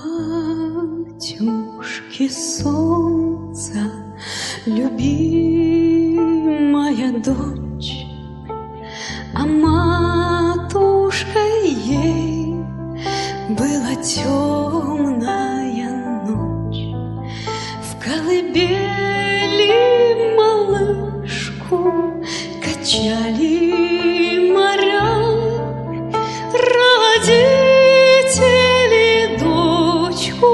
Батюшки солнца, любимая дочь, а матушкой ей была темная ночь. В колыбели малышку качали моря, родители дочку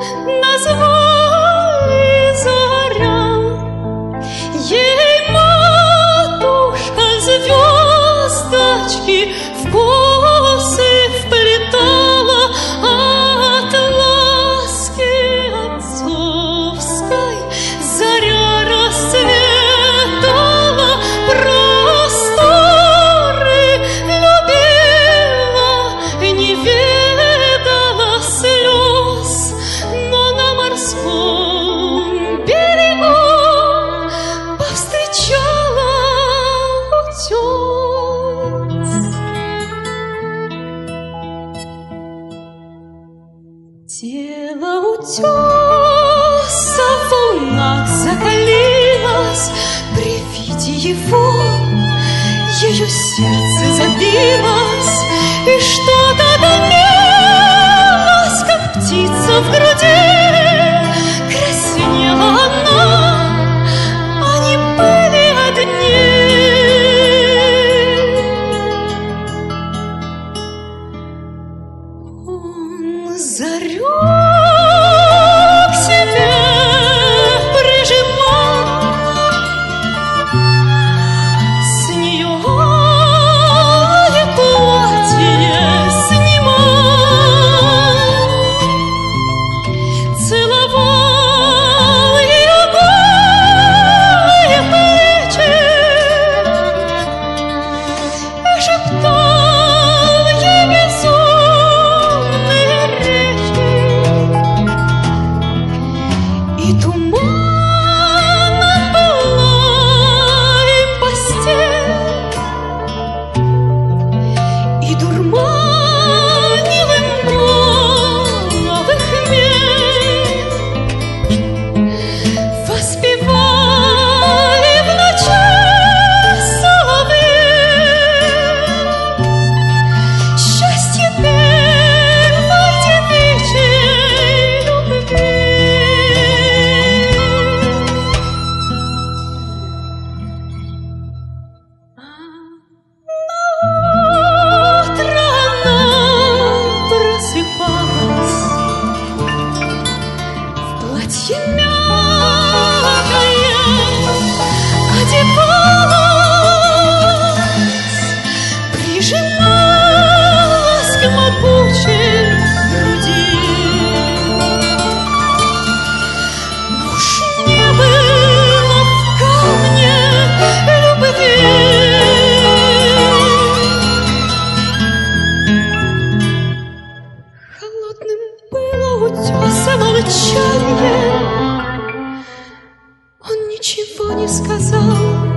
назвали Заря. Ей матушка звездочки в косы вплетала, от ласки отцовской заря расцветала, просторы любила, не ведала слез, но на морском берегу повстречала утес. Тело утеса в волнах закалилось, при виде его ее сердце забилось, и что-то дымилось, как птица в груди. Краснела она, они были одни. Он Зарю к себе прижимал, с нее алое платье снимал, целовал ее голые плечи и шептал ей безумные речи. И туманна была им постель, и дурманил им новый хмель. Воспевали в ночах соловьи счастье первой девичьей любви. Утро она просыпалась в платье мягкое, одевалась, прижималась к могучей груди. Но уж не было в камне любви. Холодным было утеса молчание, он ничего не сказал.